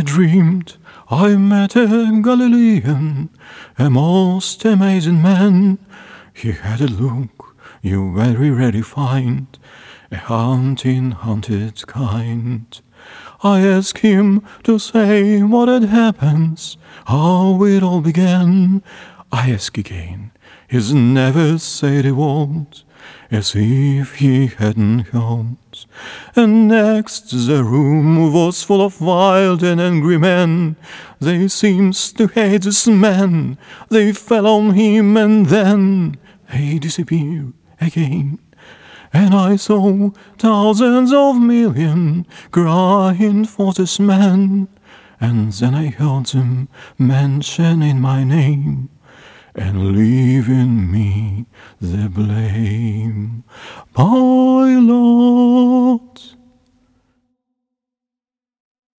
dreamed I met a Galilean, a most amazing man. He had a look you very rarely find, a haunted kind. I asked him to say what had happened, how it all began. I ask again, he's never said a word, as if he hadn't heard. And next the room was full of wild and angry men. They seemed to hate this man. They fell on him and then they disappeared again. And I saw thousands of millions crying for this man. And then I heard them mentioning my name and leaving me the blame. My Lord,